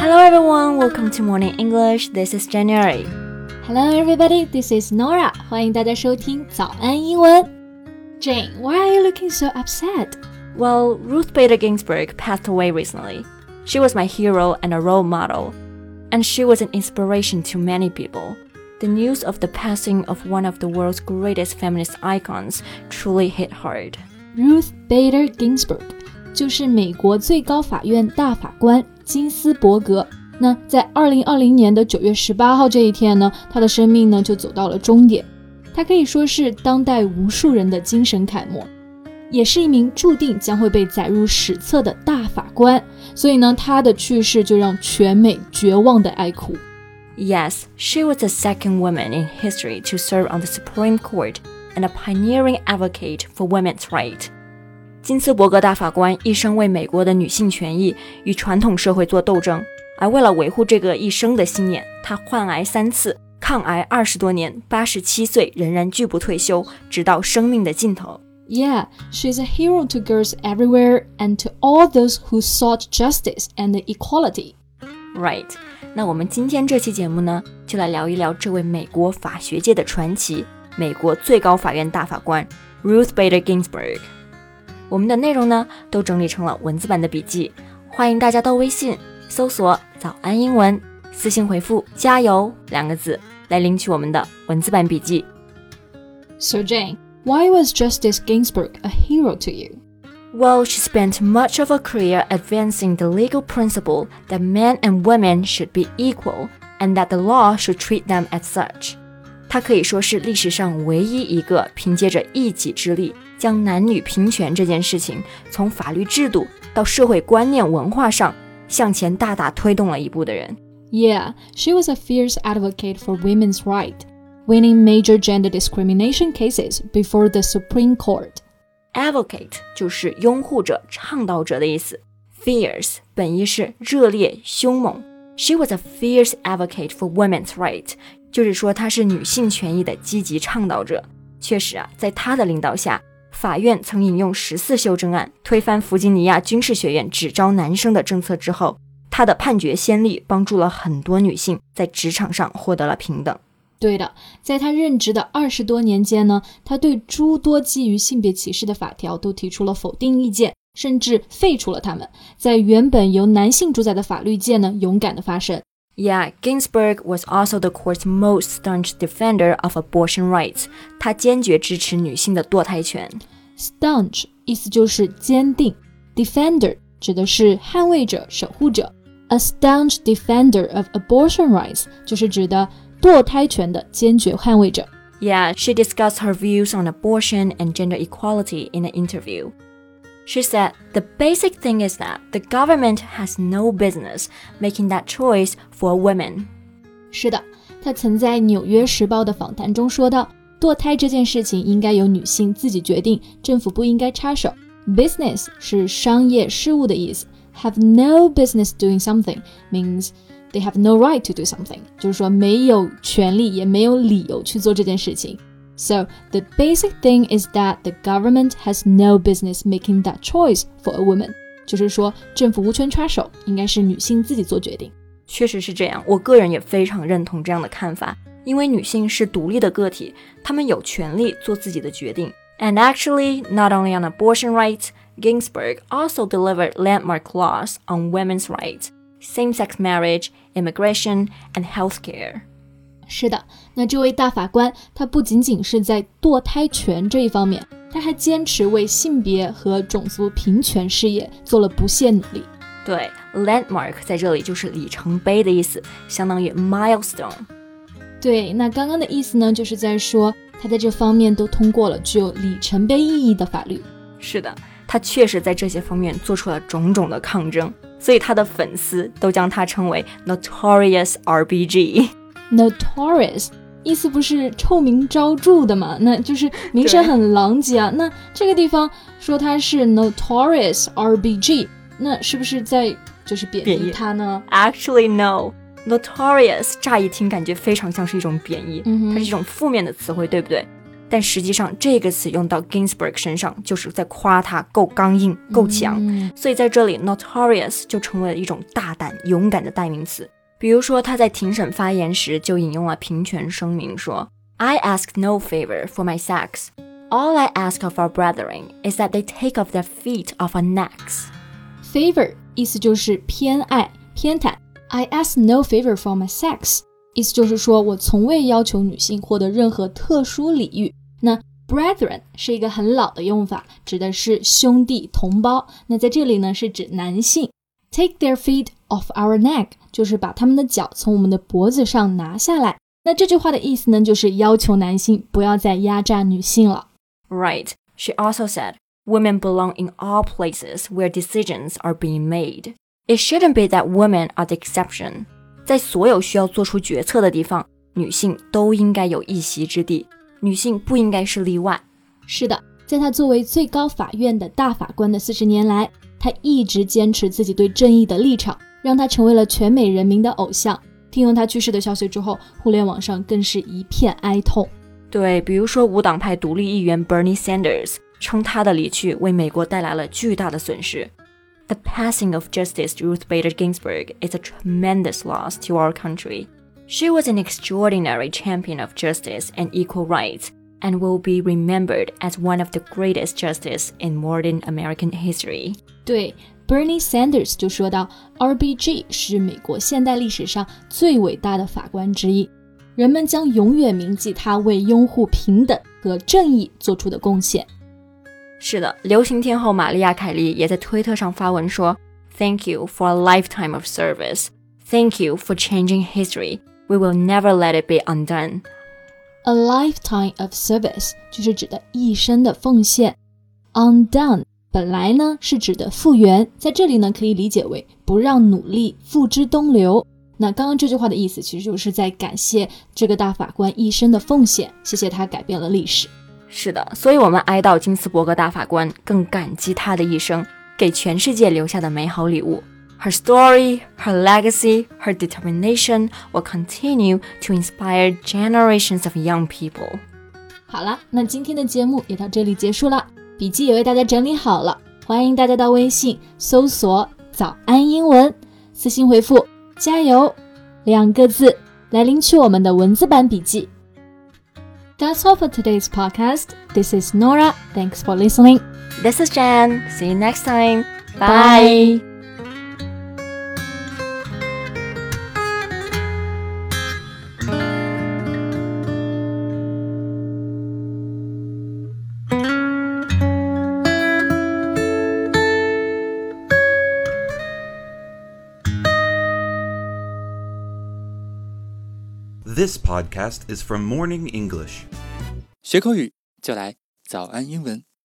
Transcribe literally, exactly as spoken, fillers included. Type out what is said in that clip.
Hello everyone, welcome to Morning English. This is January. Hello everybody, this is Nora. 欢迎大家收听早安英文。Jane, why are you looking so upset? Well, Ruth Bader Ginsburg passed away recently. She was my hero and a role model, and she was an inspiration to many people. The news of the passing of one of the world's greatest feminist icons truly hit hard. Ruth Bader Ginsburg 就是美国最高法院大法官金斯伯格。那在二零二零年的九月十八号这一天呢，她的生命呢就走到了终点。她可以说是当代无数人的精神楷模，也是一名注定将会被载入史册的大法官。所以呢，她的去世就让全美绝望的哀哭。 Yes, she was the second woman in history to serve on the Supreme Court and a pioneering advocate for women's rights. 金斯伯格大法官一生为美国的女性权益与传统社会做斗争，而为了维护这个一生的信念，她患癌三次，抗癌二十多年，八十七岁仍然拒不退休，直到生命的尽头。 Yeah, she's a hero to girls everywhere and to all those who sought justice and equality. Right. 那我们今天这期节目呢，就来聊一聊这位美国法学界的传奇，美国最高法院大法官 Ruth Bader Ginsburg。我们的内容呢，都整理成了文字版的笔记，欢迎大家到微信搜索早安英文，私信回复加油两个字来领取我们的文字版笔记。 So Jane, why was Justice Ginsburg a hero to you? Well, she spent much of her career advancing the legal principle that men and women should be equal and that the law should treat them as such. 她可以说是历史上唯一一个凭借着一己之力将男女平权这件事情从法律制度到社会观念文化上向前大大推动了一步的人。 Yeah, she was a fierce advocate for women's rights, winning major gender discrimination cases before the Supreme Court. Advocate 就是拥护者、倡导者的意思。 Fierce 本意是热烈、凶猛。 She was a fierce advocate for women's rights, 就是说她是女性权益的积极倡导者。确实啊，在她的领导下，法院曾引用十四修正案推翻弗吉尼亚军事学院只招男生的政策之后，她的判决先例帮助了很多女性在职场上获得了平等。 对的，在他任职的二十多年间呢，他对诸多基于性别歧视的法条都提出了否定意见，甚至废除了它们，在原本由男性主宰的法律界呢，勇敢地发声。 Yeah, Ginsburg was also the court's most staunch defender of abortion rights. 她坚决支持女性的堕胎权。 Staunch 意思就是坚定， Defender 指的是捍卫者、守护者。A staunch defender of abortion rights 就是指的堕胎权的坚决捍卫者。 Yeah, she discussed her views on abortion and gender equality in an interview. She said, the basic thing is that the government has no business making that choice for women. 是的，她曾在纽约时报的访谈中说到，堕胎这件事情应该由女性自己决定，政府不应该插手。 Business 是商业事务的意思， Have no business doing something means they have no right to do something, 就是说没有权利也没有理由去做这件事情。 So the basic thing is that the government has no business making that choice for a woman. 就是说政府无权插手，应该是女性自己做决定。 确实是这样，我个人也非常认同这样的看法，因为女性是独立的个体，她们有权利做自己的决定。And actually, not only on abortion rights, Ginsburg also delivered landmark laws on women's rights, same-sex marriage, immigration, and healthcare. 是的，那这位大法官，她不仅仅是在堕胎权这一方面，她还坚持为性别和种族平权事业做了不懈努力。 对， landmark 在这里就是里程碑的意思，相当于 milestone。 对，那刚刚的意思呢，就是在说她在这方面都通过了具有里程碑意义的法律。 是的，她确实在这些方面做出了种种的抗争，所以她的粉丝都将她称为 Notorious R B G。Notorious 意思不是臭名昭著的嘛，那就是名声很狼藉啊。那这个地方说它是 Notorious R B G， 那是不是在就是贬义它呢？ Actually no, Notorious 乍一听感觉非常像是一种贬义，嗯、它是一种负面的词汇，对不对？ 但实际上这个词用到 Ginsburg 身上就是在夸他够刚硬够强、嗯、所以在这里 notorious 就成为了一种大胆勇敢的代名词。比如说他在庭审发言时就引用了平权声明说 I ask no favor for my sex. All I ask of our brethren is that they take off their feet off our necks. Favor 意思就是偏爱偏袒， I ask no favor for my sex意思就是说我从未要求女性获得任何特殊礼遇。那 brethren 是一个很老的用法，指的是兄弟同胞，那在这里呢是指男性。 Take their feet off our neck 就是把他们的脚从我们的脖子上拿下来。那这句话的意思呢就是要求男性不要再压榨女性了。 Right, she also said women belong in all places where decisions are being made. It shouldn't be that women are the exception.在所有需要做出决策的地方，女性都应该有一席之地，女性不应该是例外。 是的，在她作为最高法院的大法官的四十年来，她一直坚持自己对正义的立场，让她成为了全美人民的偶像。听闻她去世的消息之后，互联网上更是一片哀痛。 对，比如说无党派独立议员 Bernie Sanders 称她的离去为美国带来了巨大的损失。The passing of Justice Ruth Bader Ginsburg is a tremendous loss to our country. She was an extraordinary champion of justice and equal rights, and will be remembered as one of the greatest justices in modern American history. 对， Bernie Sanders 就说到 R B G 是美国现代历史上最伟大的法官之一，人们将永远铭记他为拥护平等和正义做出的贡献。 是的，流行天后玛丽亚·凯莉也在推特上发文说 Thank you for a lifetime of service. Thank you for changing history. We will never let it be undone. A lifetime of service 就是指的一生的奉献。 Undone 本来呢是指的复原，在这里呢可以理解为不让努力付之东流。那刚刚这句话的意思其实就是在感谢这个大法官一生的奉献，谢谢他改变了历史。 是的，所以我们哀悼金斯伯格大法官，更感激他的一生给全世界留下的美好礼物。Her story, her legacy, her determination will continue to inspire generations of young people. 好了，那今天的节目也到这里结束了，笔记也为大家整理好了，欢迎大家到微信搜索早安英文，私信回复加油两个字来领取我们的文字版笔记。That's all for today's podcast. This is Nora. Thanks for listening. This is Jen. See you next time. Bye. Bye. This podcast is from Morning English. 学口语就来早安英文。